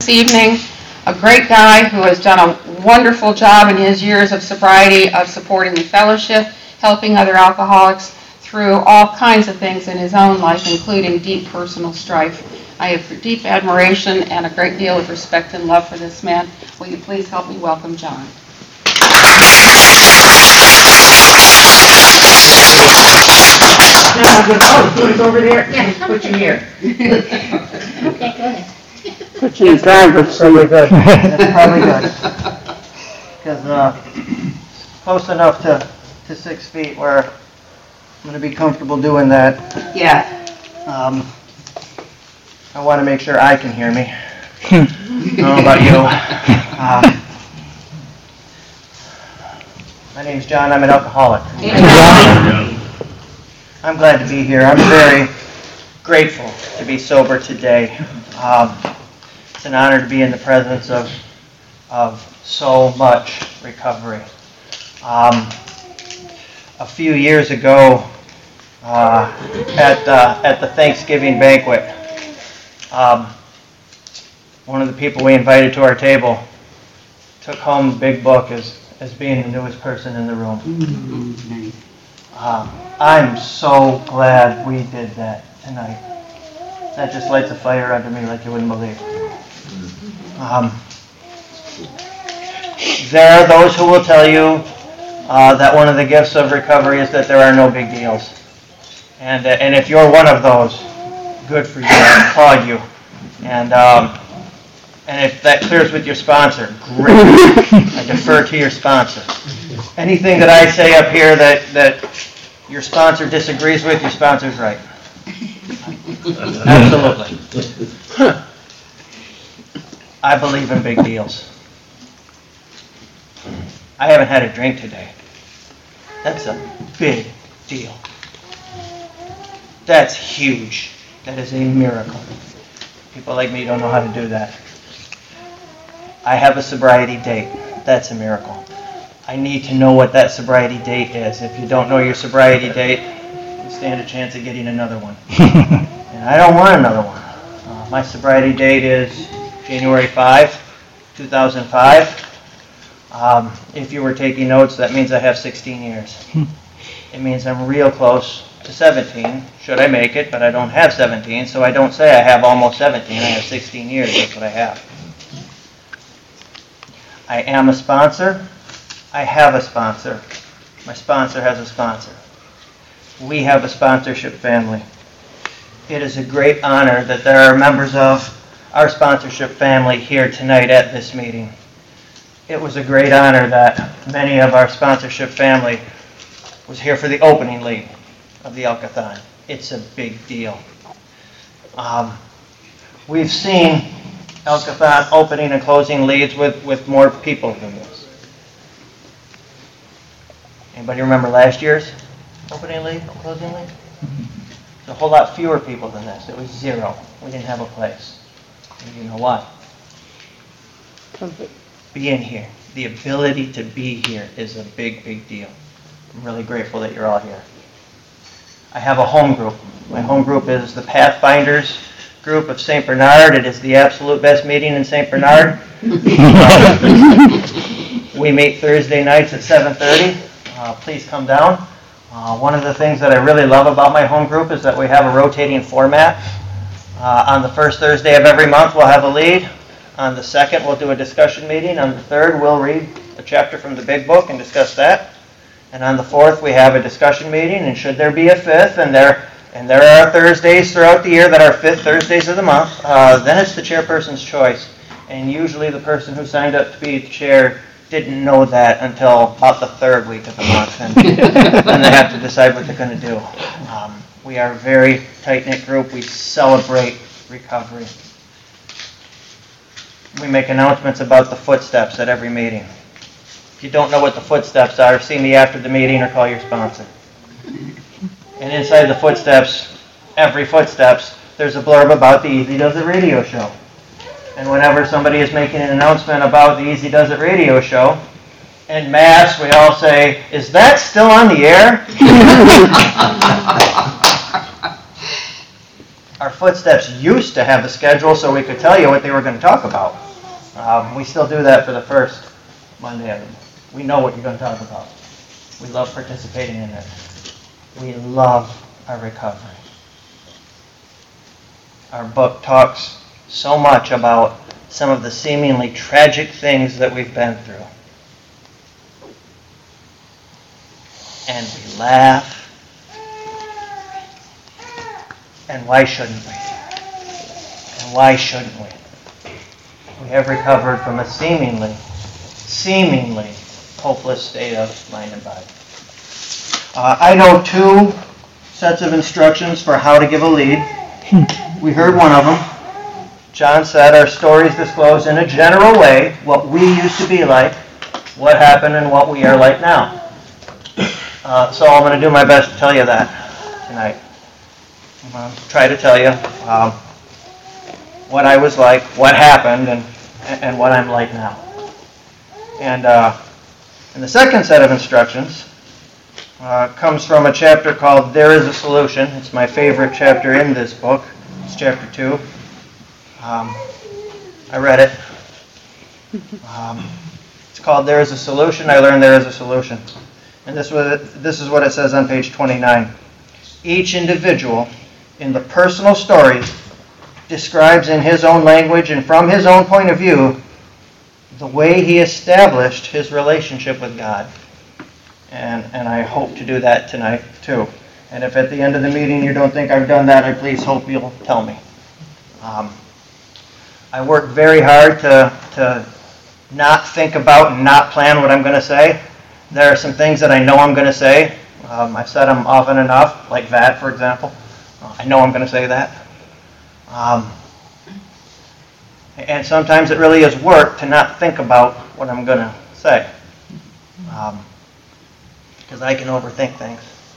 this evening, a great guy who has done a wonderful job in his years of sobriety of supporting the fellowship, helping other alcoholics through all kinds of things in his own life, including deep personal strife. I have deep admiration and a great deal of respect and love for this man. Will you please help me welcome John? It's over there? Yeah. Put you here. Okay, go ahead. Put you in driver's seat. Probably good. That's probably good. Because close enough to 6 feet where I'm going to be comfortable doing that. Yeah. I want to make sure I can hear me. I don't know about you. My name's John. I'm an alcoholic. I'm glad to be here. I'm very grateful to be sober today. It's an honor to be in the presence of so much recovery. A few years ago, at the Thanksgiving banquet, one of the people we invited to our table took home the big book as being the newest person in the room. I'm so glad we did that tonight. That just lights a fire under me like you wouldn't believe. There are those who will tell you that one of the gifts of recovery is that there are no big deals. And if you're one of those, good for you. I applaud you. And if that clears with your sponsor, great. I defer to your sponsor. Anything that I say up here that your sponsor disagrees with, your sponsor's right. Absolutely. I believe in big deals. I haven't had a drink today. That's a big deal. That's huge. That is a miracle. People like me don't know how to do that. I have a sobriety date. That's a miracle. I need to know what that sobriety date is. If you don't know your sobriety date, you stand a chance of getting another one. And I don't want another one. My sobriety date is January 5, 2005. If you were taking notes, that means I have 16 years. It means I'm real close to 17, should I make it, but I don't have 17, so I don't say I have almost 17, I have 16 years, that's what I have. I am a sponsor. I have a sponsor. My sponsor has a sponsor. We have a sponsorship family. It is a great honor that there are members of our sponsorship family here tonight at this meeting. It was a great honor that many of our sponsorship family was here for the opening lead of the Elkathon. It's a big deal. We've seen Elkathon opening and closing leads with more people than this. Anybody remember last year's opening lead, closing lead? It's a whole lot fewer people than this. It was 0. We didn't have a place. And you know why? Being here. The ability to be here is a big, big deal. I'm really grateful that you're all here. I have a home group. My home group is the Pathfinders group of St. Bernard. It is the absolute best meeting in St. Bernard. We meet Thursday nights at 7:30. Please come down. One of the things that I really love about my home group is that we have a rotating format. On the first Thursday of every month, we'll have a lead. On the second, we'll do a discussion meeting. On the third, we'll read a chapter from the big book and discuss that. And on the fourth, we have a discussion meeting. And should there be a fifth, and there are Thursdays throughout the year that are fifth Thursdays of the month, then it's the chairperson's choice. And usually the person who signed up to be the chair didn't know that until about the third week of the month, and then they have to decide what they're going to do. We are a very tight-knit group. We celebrate recovery. We make announcements about the footsteps at every meeting. If you don't know what the footsteps are, see me after the meeting or call your sponsor. And inside the footsteps, every footsteps, there's a blurb about the Easy Does It radio show. And whenever somebody is making an announcement about the Easy Does It radio show, en masse, we all say, "Is that still on the air?" our footsteps used to have a schedule so we could tell you what they were going to talk about. We still do that for the first Monday of the month. We know what you're going to talk about. We love participating in it. We love our recovery. Our book talks so much about some of the seemingly tragic things that we've been through. And we laugh. And why shouldn't we? And why shouldn't we? We have recovered from a seemingly hopeless state of mind and body. I know 2 sets of instructions for how to give a lead. We heard one of them. John said our stories disclose in a general way what we used to be like, what happened, and what we are like now. So I'm going to do my best to tell you that tonight. I'm going to try to tell you what I was like, what happened, and what I'm like now. And the second set of instructions comes from a chapter called There is a Solution. It's my favorite chapter in this book. It's chapter 2. I read it. It's called There is a Solution. I learned there is a solution. And this is what it says on page 29. Each individual in the personal stories describes in his own language and from his own point of view the way he established his relationship with God. And I hope to do that tonight too. And if at the end of the meeting you don't think I've done that, I please hope you'll tell me. I work very hard to not think about and not plan what I'm going to say. There are some things that I know I'm going to say. I've said them often enough, like that, for example. I know I'm going to say that. And sometimes it really is work to not think about what I'm going to say. Because I can overthink things.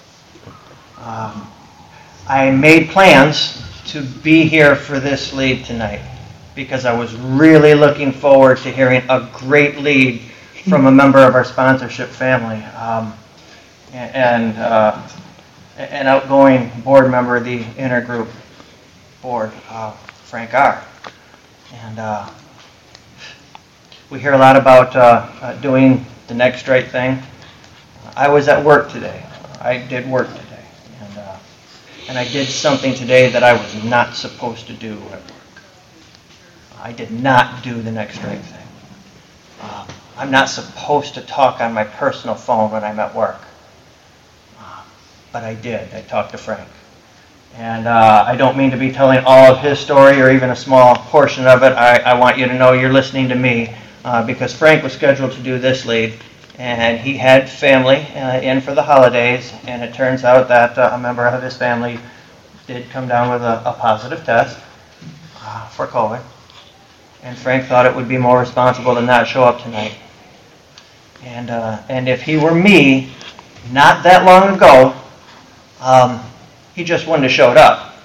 I made plans to be here for this lead tonight because I was really looking forward to hearing a great lead from a member of our sponsorship family and an outgoing board member of the intergroup board, Frank R. And we hear a lot about doing the next right thing. I was at work today. I did work today. And I did something today that I was not supposed to do at work. I did not do the next right thing. I'm not supposed to talk on my personal phone when I'm at work. But I did. I talked to Frank. And I don't mean to be telling all of his story or even a small portion of it. I want you to know you're listening to me because Frank was scheduled to do this lead. And he had family in for the holidays, and it turns out that a member of his family did come down with a positive test for COVID. And Frank thought it would be more responsible to not show up tonight. And if he were me, not that long ago, he just wouldn't have showed up.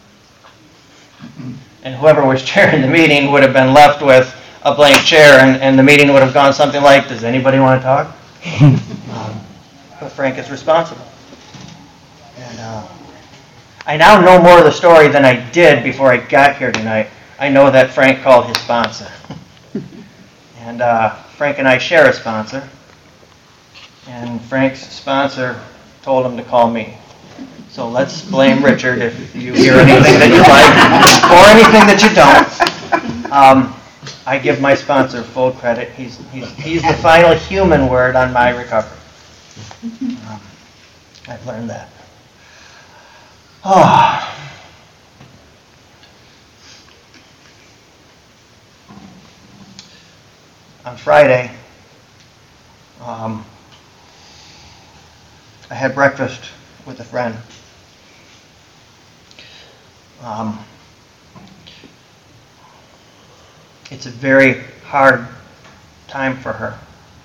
And whoever was chairing the meeting would have been left with a blank chair, and the meeting would have gone something like, does anybody want to talk? But Frank is responsible. And I now know more of the story than I did before I got here tonight. I know that Frank called his sponsor. And Frank and I share a sponsor. And Frank's sponsor told him to call me. So let's blame Richard if you hear anything that you like or anything that you don't. I give my sponsor full credit. He's the final human word on my recovery. I've learned that. On Friday, I had breakfast with a friend. It's a very hard time for her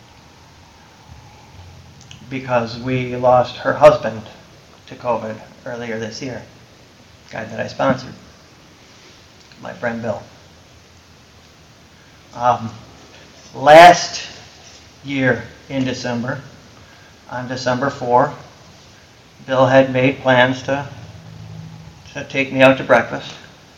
because we lost her husband to COVID earlier this year, the guy that I sponsored, my friend Bill. Last year in December, on December 4, Bill had made plans to to take me out to breakfast.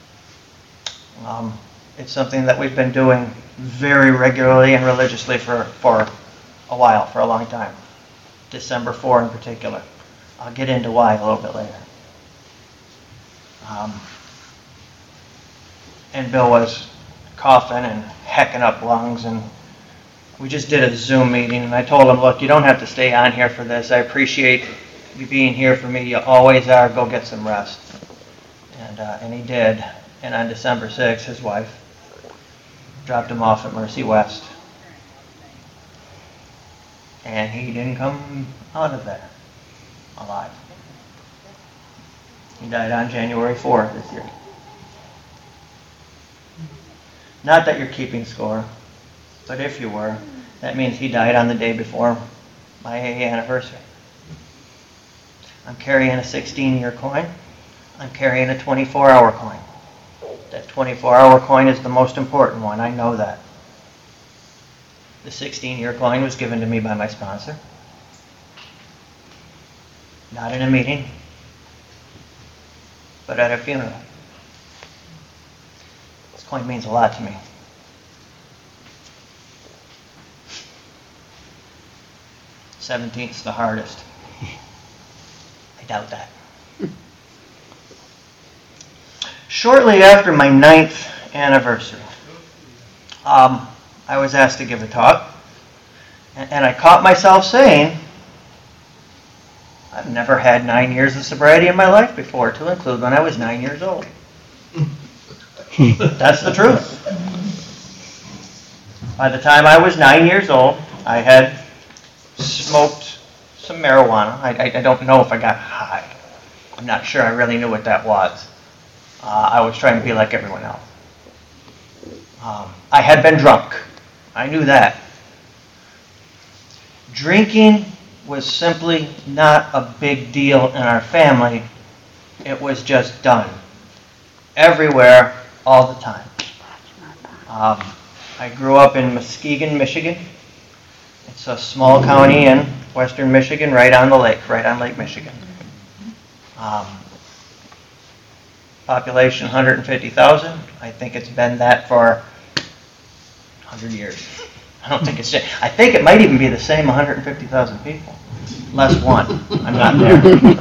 It's something that we've been doing very regularly and religiously for a while, for a long time. December 4 in particular. I'll get into why a little bit later. And Bill was coughing and hecking up lungs, and we just did a Zoom meeting, and I told him, look, you don't have to stay on here for this. I appreciate you being here for me. You always are. Go get some rest. And he did. And on December 6th, his wife dropped him off at Mercy West. And he didn't come out of there alive. He died on January 4th this year. Not that you're keeping score, but if you were, that means he died on the day before my AA anniversary. I'm carrying a 16-year coin. I'm carrying a 24-hour coin. That 24-hour coin is the most important one. I know that. The 16-year coin was given to me by my sponsor. Not in a meeting, but at a funeral. This coin means a lot to me. 17th's the hardest. I doubt that. Shortly after my 9th anniversary, I was asked to give a talk, and I caught myself saying, I've never had 9 years of sobriety in my life before, to include when I was 9 years old. That's the truth. By the time I was 9 years old, I had smoked some marijuana. I don't know if I got high. I'm not sure I really knew what that was. I was trying to be like everyone else. I had been drunk. I knew that. Drinking was simply not a big deal in our family. It was just done. Everywhere, all the time. I grew up in Muskegon, Michigan. It's a small county in western Michigan, right on the lake, right on Lake Michigan. Population 150,000. I think it's been that for 100 years. I think it might even be the same 150,000 people. Less one. I'm not there.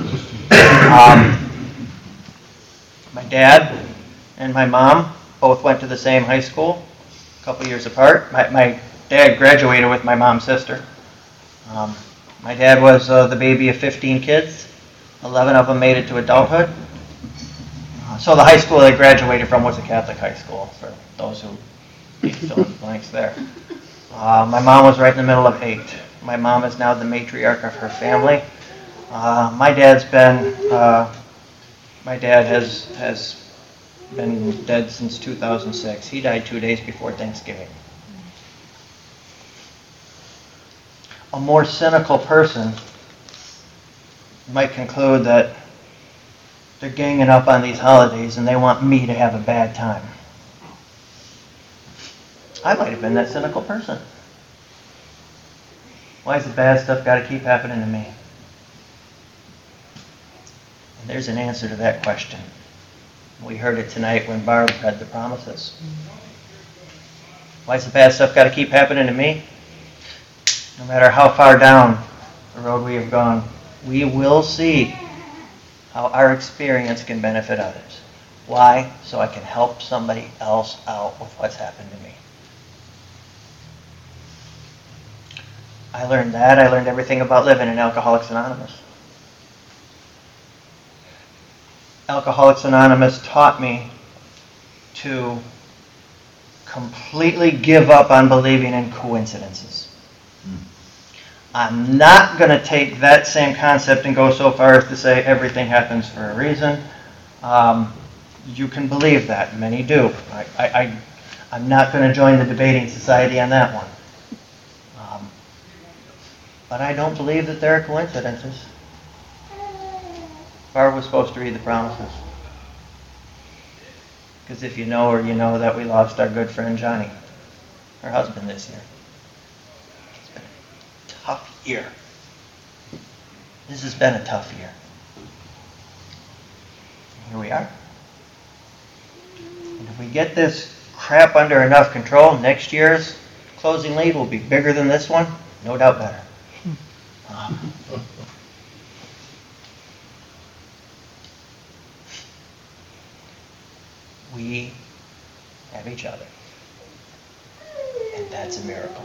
My dad and my mom both went to the same high school, a couple years apart. My dad graduated with my mom's sister. My dad was the baby of 15 kids. 11 of them made it to adulthood. So the high school they graduated from was a Catholic high school, for those who need to fill in the blanks there. My mom was right in the middle of 8. My mom is now the matriarch of her family. My dad has been dead since 2006. He died 2 days before Thanksgiving. A more cynical person might conclude that they're ganging up on these holidays and they want me to have a bad time. I might have been that cynical person. Why has the bad stuff got to keep happening to me? And there's an answer to that question. We heard it tonight when Barb read the promises. Why has the bad stuff got to keep happening to me? No matter how far down the road we have gone, we will see how our experience can benefit others. Why? So I can help somebody else out with what's happened to me. I learned that. I learned everything about living in Alcoholics Anonymous. Alcoholics Anonymous taught me to completely give up on believing in coincidences. I'm not going to take that same concept and go so far as to say everything happens for a reason. You can believe that. Many do. I'm not going to join the debating society on that one. But I don't believe that there are coincidences. Barb was supposed to read the promises. Because if you know her, you know that we lost our good friend Johnny, her husband, this year. It's been a tough year. This has been a tough year. here we are. And if we get this crap under enough control, next year's closing lead will be bigger than this one, no doubt better. We have each other. And that's a miracle.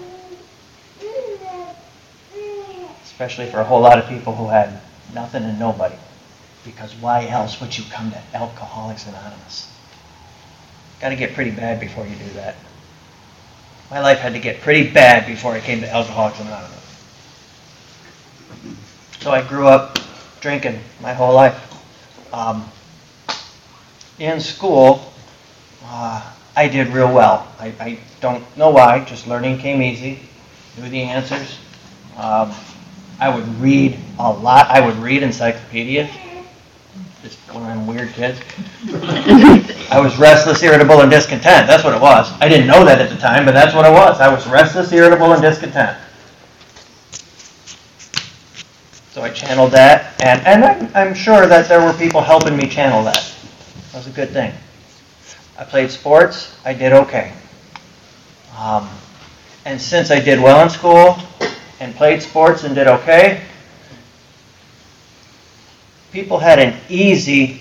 Especially for a whole lot of people who had nothing and nobody. Because why else would you come to Alcoholics Anonymous? Got to get pretty bad before you do that. My life had to get pretty bad before I came to Alcoholics Anonymous. So I grew up drinking my whole life. In school, I did real well. I don't know why, just learning came easy, knew the answers. I would read a lot. I would read encyclopedias. Just one of them weird kids. I was restless, irritable, and discontent. That's what it was. I didn't know that at the time, but that's what it was. I was restless, irritable, and discontent. So I channeled that, and I'm sure that there were people helping me channel that. That was a good thing. I played sports. I did okay. And since I did well in school and played sports and did okay, people had an easy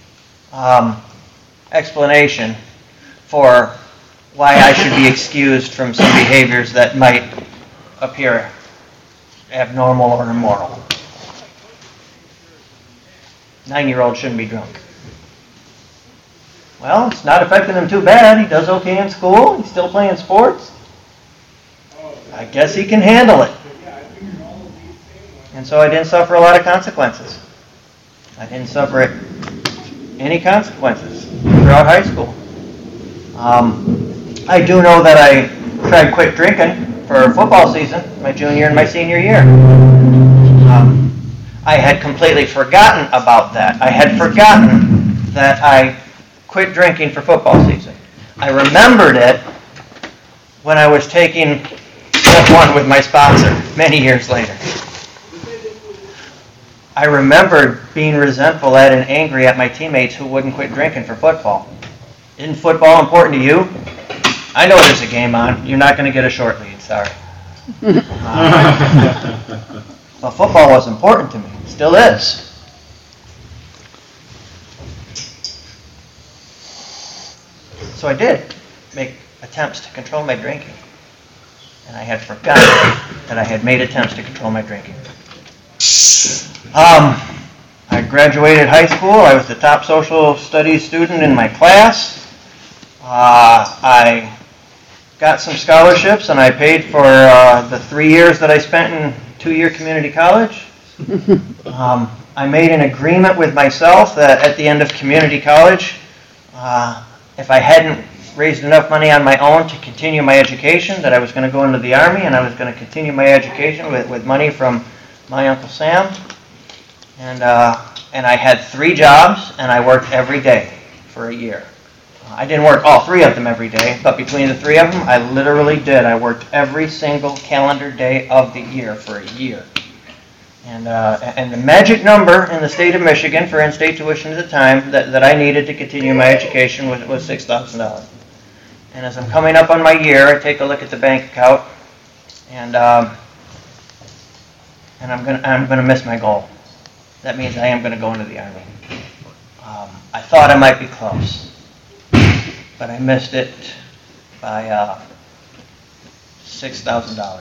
explanation for why I should be excused from some behaviors that might appear abnormal or immoral. 9-year-old shouldn't be drunk. Well, it's not affecting him too bad. He does okay in school. He's still playing sports. I guess he can handle it. And so I didn't suffer a lot of consequences. I didn't suffer any consequences throughout high school. I do know that I tried to quit drinking for football season, my junior and my senior year. I had completely forgotten about that. I had forgotten that I quit drinking for football season. I remembered it when I was taking step one with my sponsor many years later. I remembered being resentful at and angry at my teammates who wouldn't quit drinking for football. Isn't football important to you? I know there's a game on. You're not going to get a short lead, sorry. Well, football was important to me. It still is. So I did make attempts to control my drinking. And I had forgotten that I had made attempts to control my drinking. I graduated high school. I was the top social studies student in my class. I got some scholarships, and I paid for the 3 years that I spent in 2-year community college. I made an agreement with myself that at the end of community college, if I hadn't raised enough money on my own to continue my education, that I was going to go into the Army, and I was going to continue my education with money from my Uncle Sam. And I had 3 jobs, and I worked every day for a year. I didn't work all 3 of them every day, but between the 3 of them, I literally did. I worked every single calendar day of the year for a year. And the magic number in the state of Michigan for in-state tuition at the time that I needed to continue my education was $6,000. And as I'm coming up on my year, I take a look at the bank account, and I'm gonna miss my goal. That means I am going to go into the Army. I thought I might be close, but I missed it by $6,000.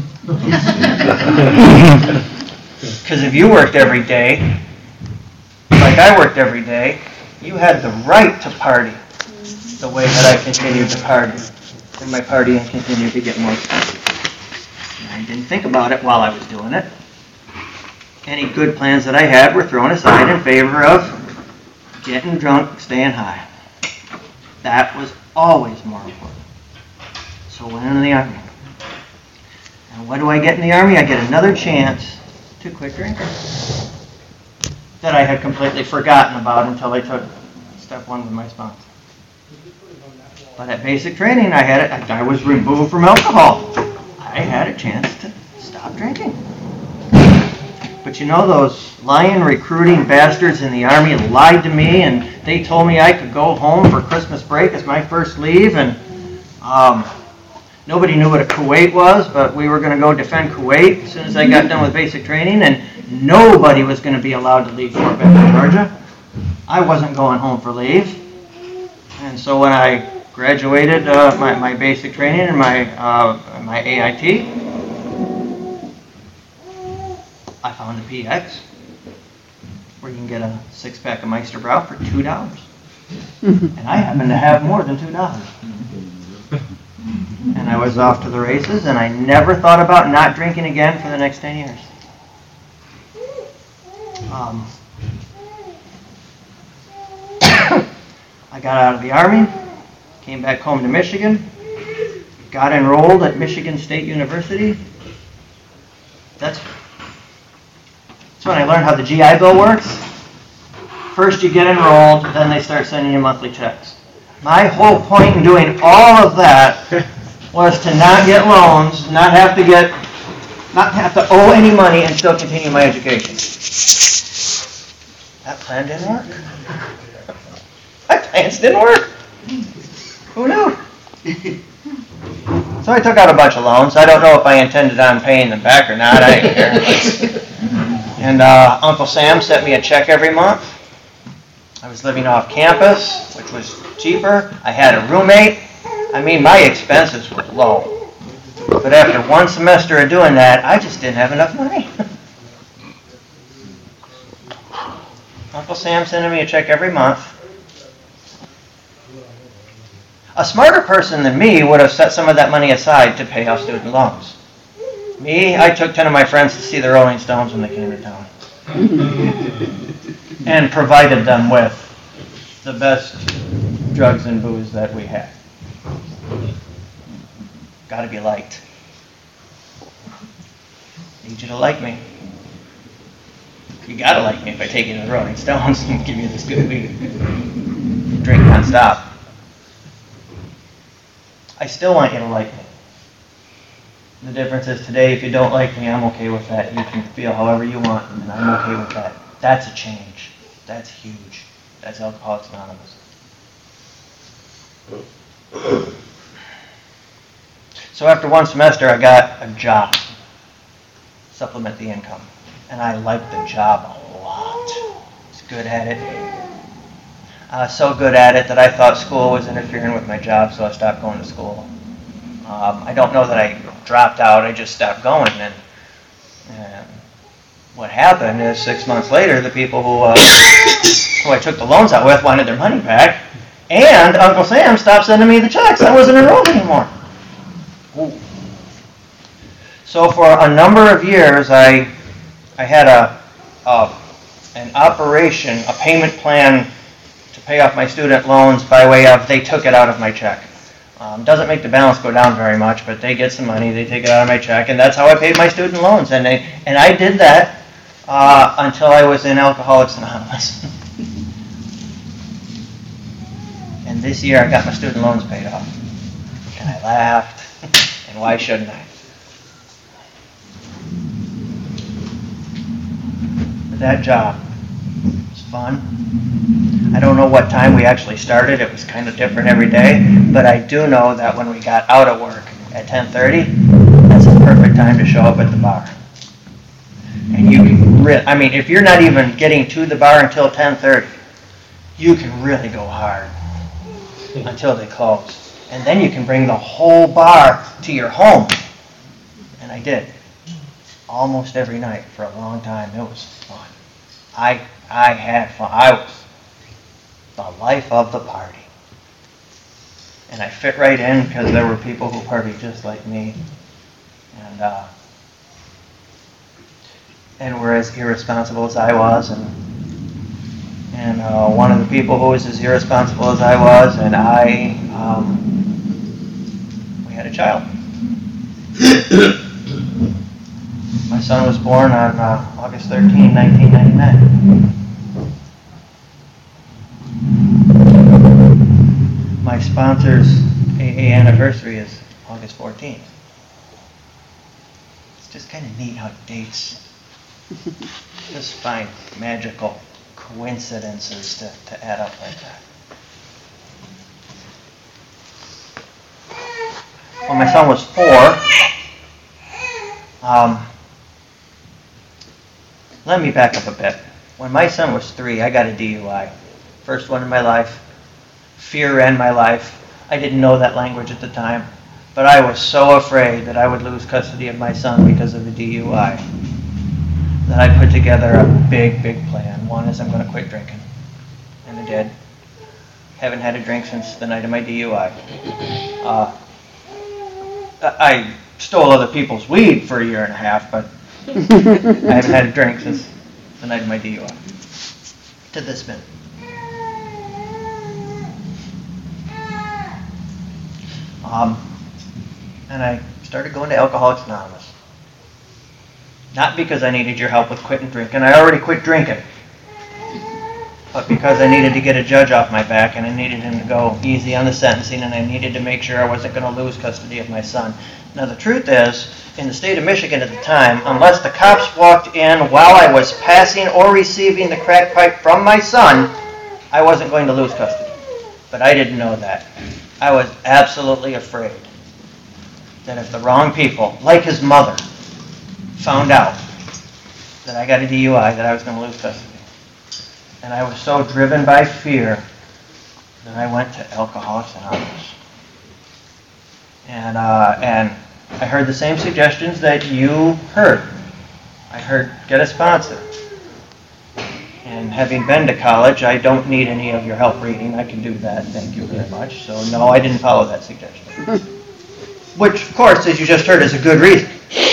Because if you worked every day, like I worked every day, you had the right to party the way that I continued to party. And my partying continued to get more expensive. And I didn't think about it while I was doing it. Any good plans that I had were thrown aside in favor of getting drunk, staying high. That was always more important. So I went into the Army. And what do I get in the Army? I get another chance to quit drinking that I had completely forgotten about until I took step 1 with my sponsor. But at basic training, I was removed from alcohol. I had a chance to stop drinking. But you know, those lying recruiting bastards in the Army lied to me, and they told me I could go home for Christmas break as my first leave, and nobody knew what a Kuwait was, but we were going to go defend Kuwait as soon as I got done with basic training, and nobody was going to be allowed to leave Fort Benning, Georgia. I wasn't going home for leave. And so when I graduated my basic training and my AIT, I found a PX where you can get a 6-pack of Meisterbrau for $2. And I happened to have more than $2. And I was off to the races, and I never thought about not drinking again for the next 10 years. I got out of the Army, came back home to Michigan, got enrolled at Michigan State University. That's when I learned how the GI Bill works. First you get enrolled, then they start sending you monthly checks. My whole point in doing all of that was to not get loans, not have to owe any money, and still continue my education. That plan didn't work. My plans didn't work. Who knew? So I took out a bunch of loans. I don't know if I intended on paying them back or not. I didn't care. And Uncle Sam sent me a check every month. I was living off campus, which was cheaper. I had a roommate. I mean, my expenses were low. But after one semester of doing that, I just didn't have enough money. Uncle Sam sending me a check every month. A smarter person than me would have set some of that money aside to pay off student loans. Me, I took 10 of my friends to see the Rolling Stones when they came to town. And provided them with the best drugs and booze that we had. Gotta be liked. Need you to like me. You gotta like me if I take you to the Rolling Stones and give you this good weed. Drink non-stop. I still want you to like me. The difference is today, if you don't like me, I'm okay with that. You can feel however you want, and I'm okay with that. That's a change. That's huge. That's Alcoholics Anonymous. So after one semester, I got a job. Supplement the income. And I liked the job a lot. I was good at it. So good at it that I thought school was interfering with my job, so I stopped going to school. I don't know that I dropped out, I just stopped going. And what happened is 6 months later, the people who I took the loans out with wanted their money back, and Uncle Sam stopped sending me the checks. I wasn't enrolled anymore. Ooh. So for a number of years, I had an operation, a payment plan to pay off my student loans by way of they took it out of my check. Doesn't make the balance go down very much, but they get some money, they take it out of my check, and that's how I paid my student loans. And I did that until I was in Alcoholics Anonymous. And this year I got my student loans paid off. And I laughed, and why shouldn't I? But that job was fun. I don't know what time we actually started. It was kind of different every day. But I do know that when we got out of work at 10:30, that's the perfect time to show up at the bar. And you can if you're not even getting to the bar until 10:30, you can really go hard until they close. And then you can bring the whole bar to your home. And I did. Almost every night for a long time. It was fun. I had fun. I was the life of the party. And I fit right in because there were people who partied just like me. And were as irresponsible as I was. And one of the people who was as irresponsible as I was, and we had a child. My son was born on August 13, 1999. My sponsor's AA anniversary is August 14th. It's just kind of neat how dates Just find magical coincidences to add up like that. When my son was 4, let me back up a bit. When my son was 3, I got a DUI. First one in my life. Fear ran my life. I didn't know that language at the time, but I was so afraid that I would lose custody of my son because of the DUI that I put together a big plan. One is I'm going to quit drinking, and I did. Haven't had a drink since the night of my DUI. I stole other people's weed for a year and a half, but I haven't had a drink since the night of my DUI. To this minute. And I started going to Alcoholics Anonymous. Not because I needed your help with quitting drinking. I already quit drinking. But because I needed to get a judge off my back, and I needed him to go easy on the sentencing, and I needed to make sure I wasn't going to lose custody of my son. Now the truth is, in the state of Michigan at the time, unless the cops walked in while I was passing or receiving the crack pipe from my son, I wasn't going to lose custody. But I didn't know that. I was absolutely afraid that if the wrong people, like his mother, found out that I got a DUI, that I was going to lose custody. And I was so driven by fear that I went to Alcoholics Anonymous. And I heard the same suggestions that you heard. I heard, get a sponsor. And having been to college, I don't need any of your help reading. I can do that, thank you very much. So no, I didn't follow that suggestion. Which, of course, as you just heard, is a good reason.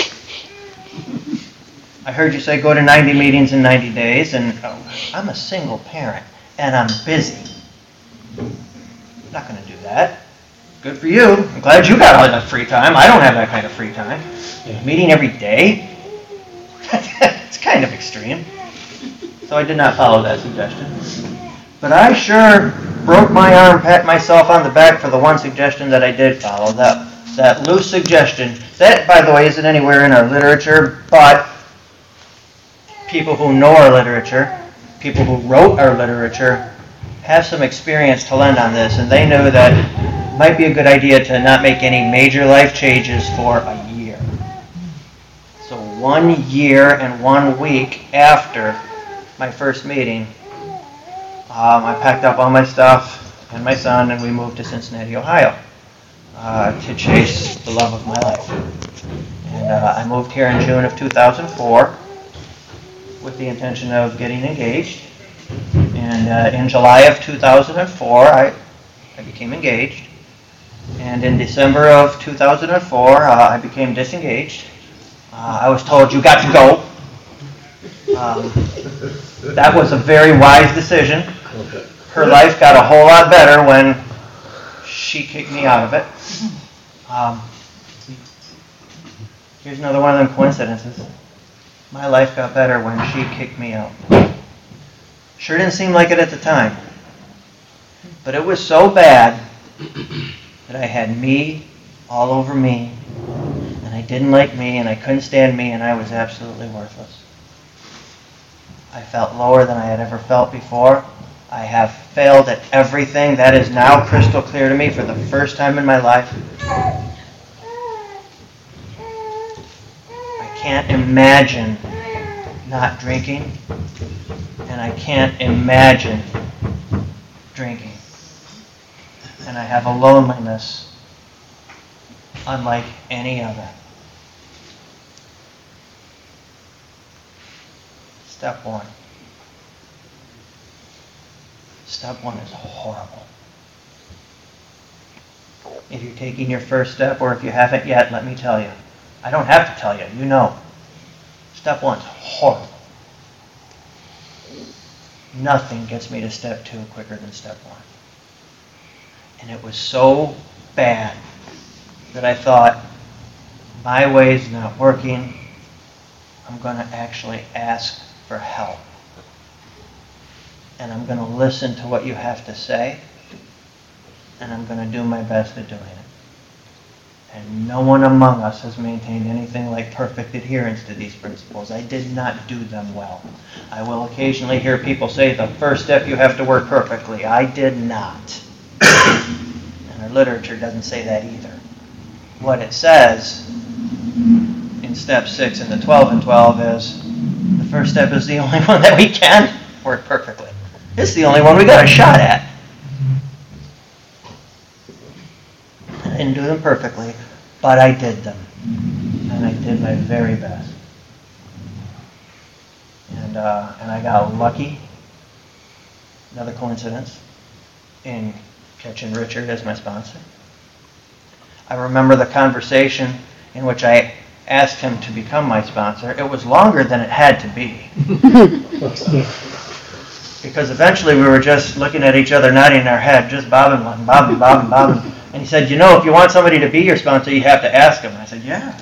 I heard you say go to 90 meetings in 90 days, and I'm a single parent, and I'm busy. I'm not going to do that. Good for you. I'm glad you got all that free time. I don't have that kind of free time. Meeting every day? It's kind of extreme. So I did not follow that suggestion. But I sure broke my arm, pat myself on the back for the one suggestion that I did follow, that loose suggestion. That, by the way, isn't anywhere in our literature, but people who know our literature, people who wrote our literature, have some experience to lend on this, and they know that it might be a good idea to not make any major life changes for a year. So 1 year and 1 week after my first meeting, I packed up all my stuff and my son, and we moved to Cincinnati, Ohio, to chase the love of my life. And I moved here in June of 2004 with the intention of getting engaged. And in July of 2004, I became engaged. And in December of 2004, I became disengaged. I was told, you got to go. That was a very wise decision. Her life got a whole lot better when she kicked me out of it. Here's another one of them coincidences. My life got better when she kicked me out. Sure didn't seem like it at the time. But it was so bad that I had me all over me, and I didn't like me, and I couldn't stand me, and I was absolutely worthless. I felt lower than I had ever felt before. I have failed at everything. That is now crystal clear to me for the first time in my life. I can't imagine not drinking, and I can't imagine drinking. And I have a loneliness unlike any other. Step one. Step one is horrible. If you're taking your first step, or if you haven't yet, let me tell you. I don't have to tell you. You know. Step one is horrible. Nothing gets me to step two quicker than step one. And it was so bad that I thought, my way's not working. I'm going to actually ask for help. And I'm going to listen to what you have to say. And I'm going to do my best at doing it. And no one among us has maintained anything like perfect adherence to these principles. I did not do them well. I will occasionally hear people say the first step you have to work perfectly. I did not. And our literature doesn't say that either. What it says in step 6 in the 12 and 12 is the first step is the only one that we can work perfectly. It's the only one we got a shot at. I didn't do them perfectly, but I did them. And I did my very best. And I got lucky, another coincidence, in catching Richard as my sponsor. I remember the conversation in which I asked him to become my sponsor. It was longer than it had to be. Because eventually we were just looking at each other, nodding our head, just bobbing. And he said, you know, if you want somebody to be your sponsor, you have to ask them. I said, yeah.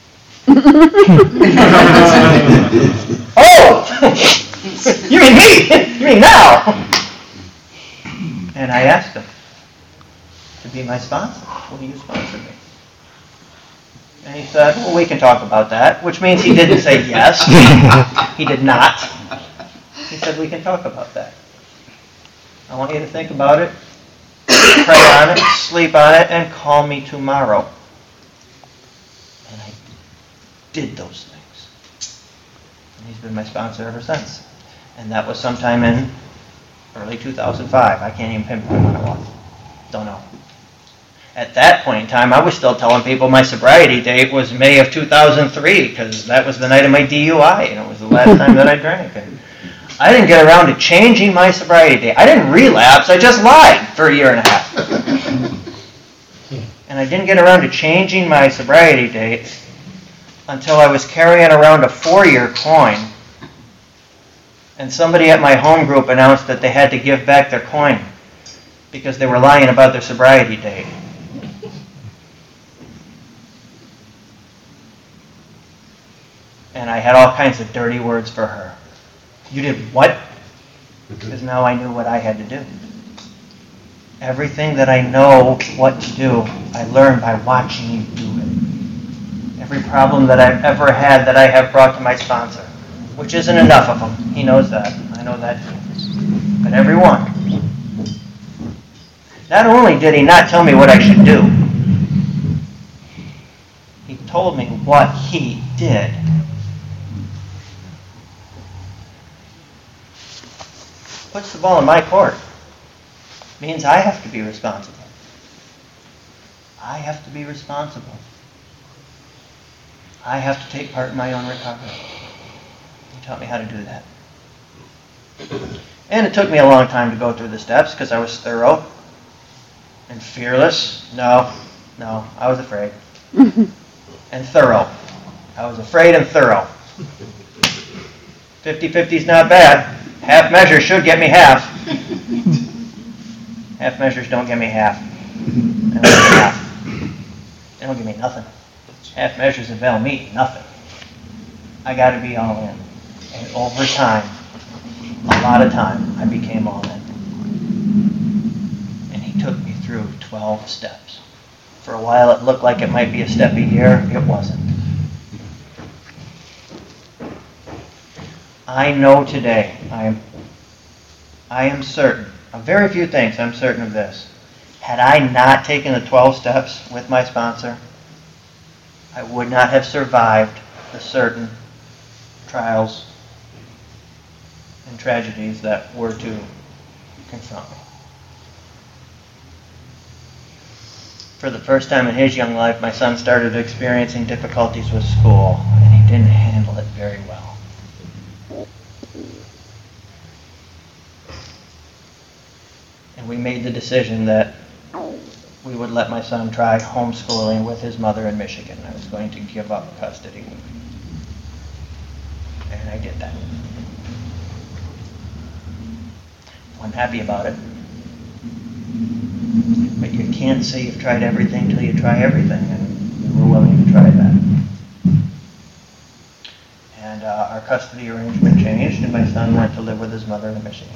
Oh! You mean me? You mean now? And I asked him to be my sponsor. Will you sponsor me? And he said, well, we can talk about that, which means he didn't say yes. He did not. He said, we can talk about that. I want you to think about it, pray on it, sleep on it, and call me tomorrow. And I did those things. And he's been my sponsor ever since. And that was sometime in early 2005. I can't even pinpoint when it was. Don't know. At that point in time, I was still telling people my sobriety date was May of 2003 because that was the night of my DUI and it was the last time that I drank. And I didn't get around to changing my sobriety date. I didn't relapse. I just lied for a year and a half. And I didn't get around to changing my sobriety date until I was carrying around a 4-year coin. And somebody at my home group announced that they had to give back their coin because they were lying about their sobriety date. And I had all kinds of dirty words for her. You did what? Because now I knew what I had to do. Everything that I know what to do, I learned by watching you do it. Every problem that I've ever had that I have brought to my sponsor, which isn't enough of them. He knows that. I know that too. But every one. Not only did he not tell me what I should do, he told me what he did. Puts the ball in my court. Means I have to be responsible. I have to be responsible. I have to take part in my own recovery. He taught me how to do that. And it took me a long time to go through the steps because I was thorough and fearless. No, I was afraid. And thorough. I was afraid and thorough. 50-50 is not bad. Half measures should get me half. Half measures don't get me half. They don't get me half. They don't give me nothing. Half measures avail me nothing. I got to be all in. And over time, a lot of time, I became all in. And he took me through 12 steps. For a while, it looked like it might be a step a year. It wasn't. I know today, I am certain, of very few things, I'm certain of this. Had I not taken the 12 steps with my sponsor, I would not have survived the certain trials and tragedies that were to confront me. For the first time in his young life, my son started experiencing difficulties with school, and he didn't handle it very well. And we made the decision that we would let my son try homeschooling with his mother in Michigan. I was going to give up custody. And I did that. I'm happy about it. But you can't say you've tried everything till you try everything, and we were willing to try that. And our custody arrangement changed, and my son went to live with his mother in Michigan.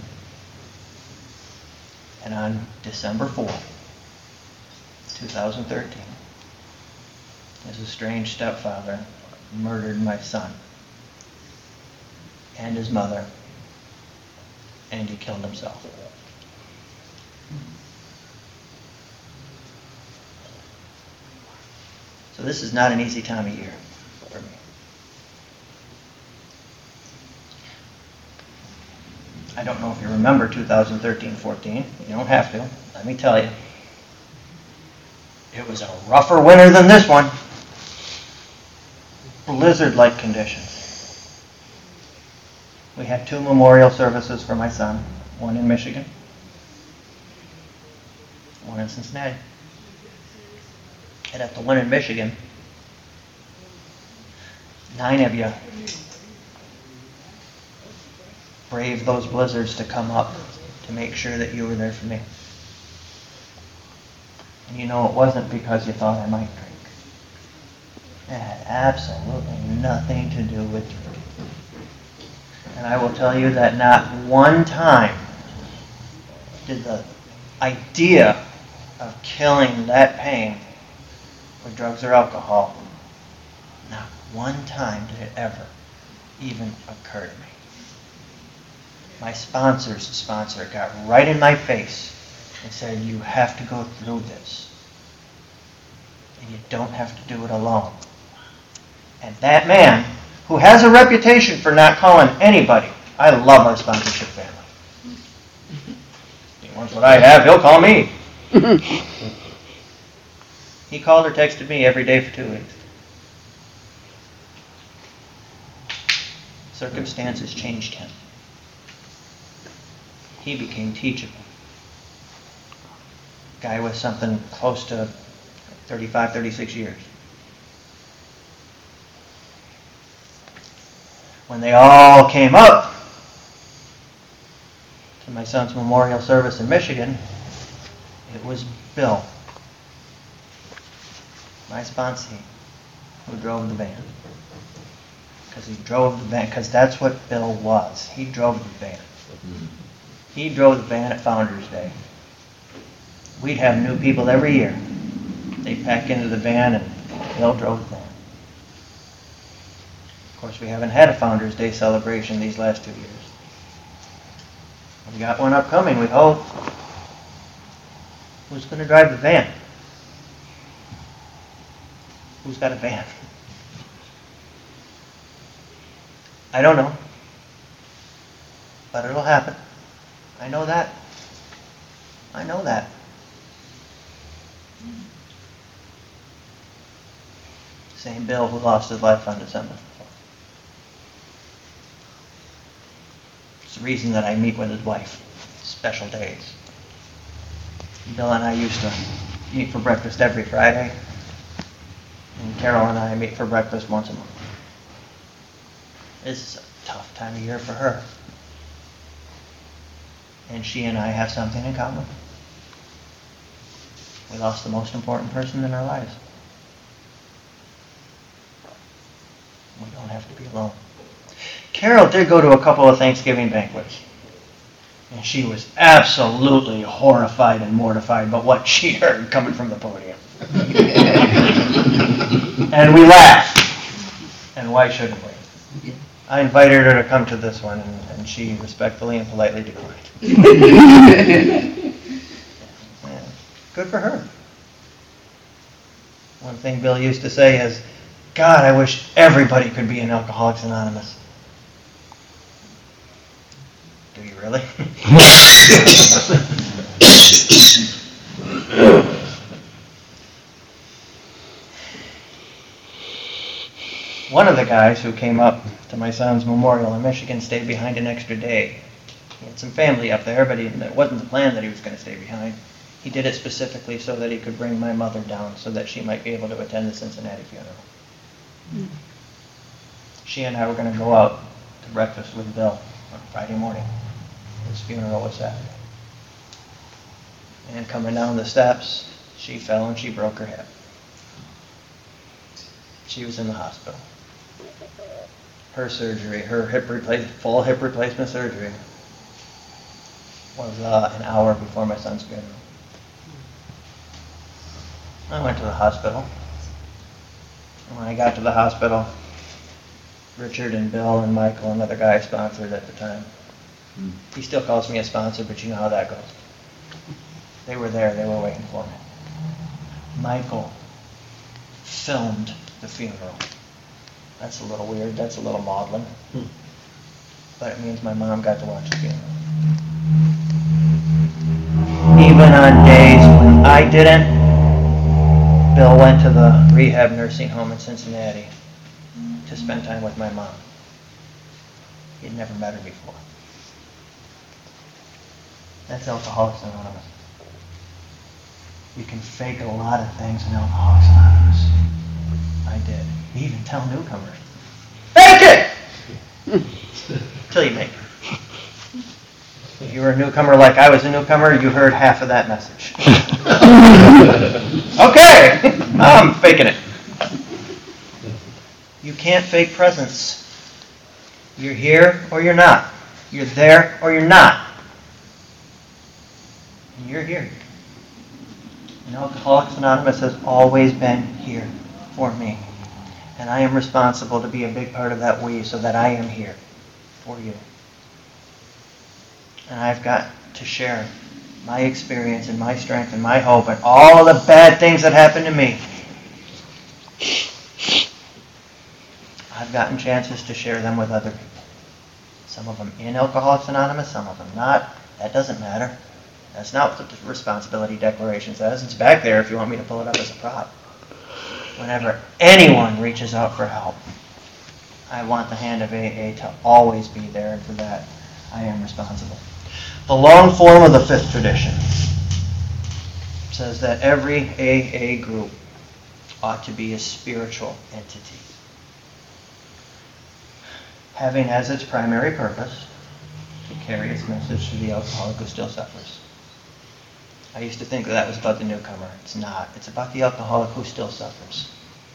And on December 4th, 2013, his estranged stepfather murdered my son and his mother, and he killed himself. So this is not an easy time of year for me. I don't know if you remember 2013-14. You don't have to. Let me tell you. It was a rougher winter than this one. Blizzard-like conditions. We had 2 memorial services for my son, one in Michigan, one in Cincinnati. And at the one in Michigan, 9 of you braved those blizzards to come up to make sure that you were there for me. And you know, it wasn't because you thought I might drink. It had absolutely nothing to do with drink. And I will tell you that not one time did the idea of killing that pain with drugs or alcohol, not one time did it ever even occur to me. My sponsor's sponsor got right in my face and said, you have to go through this. And you don't have to do it alone. And that man, who has a reputation for not calling anybody, I love our sponsorship family. He wants what I have, he'll call me. He called or texted me every day for 2 weeks. Circumstances changed him. He became teachable. Guy with something close to 35, 36 years. When they all came up to my son's memorial service in Michigan, it was Bill, my sponsee, who drove the van. Because he drove the van, because that's what Bill was. He drove the van. He drove the van at Founders Day. We'd have new people every year. They'd pack into the van and Bill drove the van. Of course, we haven't had a Founders Day celebration these last 2 years. We got one upcoming, we hope. Who's going to drive the van? Who's got a van? I don't know. But it'll happen. I know that. I know that. Same Bill who lost his life on December 4th. It's the reason that I meet with his wife. Special days. Bill and I used to meet for breakfast every Friday. And Carol and I meet for breakfast once a month. This is a tough time of year for her. And she and I have something in common. We lost the most important person in our lives. We don't have to be alone. Carol did go to a couple of Thanksgiving banquets. And she was absolutely horrified and mortified by what she heard coming from the podium. And we laughed. And why shouldn't we? I invited her to come to this one, and she respectfully and politely declined. Good for her. One thing Bill used to say is, God, I wish everybody could be in Alcoholics Anonymous. Do you really? One of the guys who came up to my son's memorial in Michigan stayed behind an extra day. He had some family up there, but it wasn't the plan that he was going to stay behind. He did it specifically so that he could bring my mother down so that she might be able to attend the Cincinnati funeral. Mm. She and I were going to go out to breakfast with Bill on Friday morning. His funeral was Saturday. And coming down the steps, she fell and she broke her hip. She was in the hospital. Her surgery, her full hip replacement surgery, was an hour before my son's funeral. I went to the hospital. When I got to the hospital, Richard and Bill and Michael, another guy I sponsored at the time. He still calls me a sponsor, but you know how that goes. They were there. They were waiting for me. Michael filmed the funeral. That's a little weird. That's a little maudlin. But it means my mom got to watch the funeral. Even on days when I didn't, Bill went to the rehab nursing home in Cincinnati to spend time with my mom. He'd never met her before. That's Alcoholics Anonymous. You can fake a lot of things in Alcoholics Anonymous. I did. You even tell newcomers, fake it! Till you make it. If you were a newcomer like I was a newcomer, you heard half of that message. Okay, I'm faking it. You can't fake presence. You're here or you're not. You're there or you're not. And you're here. And Alcoholics Anonymous has always been here for me. And I am responsible to be a big part of that we so that I am here for you. And I've got to share my experience and my strength and my hope and all the bad things that happened to me. I've gotten chances to share them with other people. Some of them in Alcoholics Anonymous, some of them not. That doesn't matter. That's not what the responsibility declaration says. It's back there if you want me to pull it up as a prop. Whenever anyone reaches out for help, I want the hand of AA to always be there, and for that, I am responsible. The long form of the fifth tradition says that every AA group ought to be a spiritual entity, having as its primary purpose to carry its message to the alcoholic who still suffers. I used to think that was about the newcomer. It's not. It's about the alcoholic who still suffers.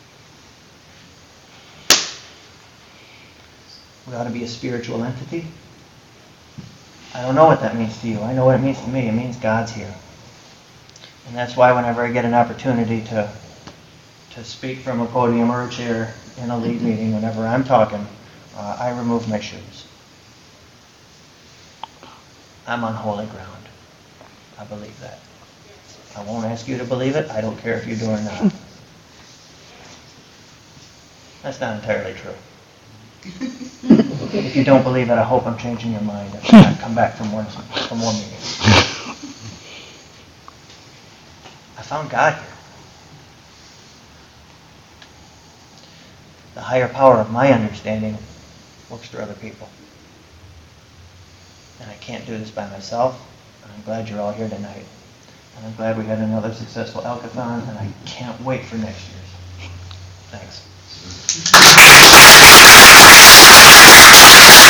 We ought to be a spiritual entity. I don't know what that means to you. I know what it means to me. It means God's here. And that's why whenever I get an opportunity to speak from a podium or a chair in a lead meeting, whenever I'm talking, I remove my shoes. I'm on holy ground. I believe that. I won't ask you to believe it. I don't care if you do or not. That's not entirely true. If you don't believe it, I hope I'm changing your mind and I come back for more meetings. I found God here. The higher power of my understanding works through other people. And I can't do this by myself. And I'm glad you're all here tonight. And I'm glad we had another successful Alcathon, and I can't wait for next year's. Thanks.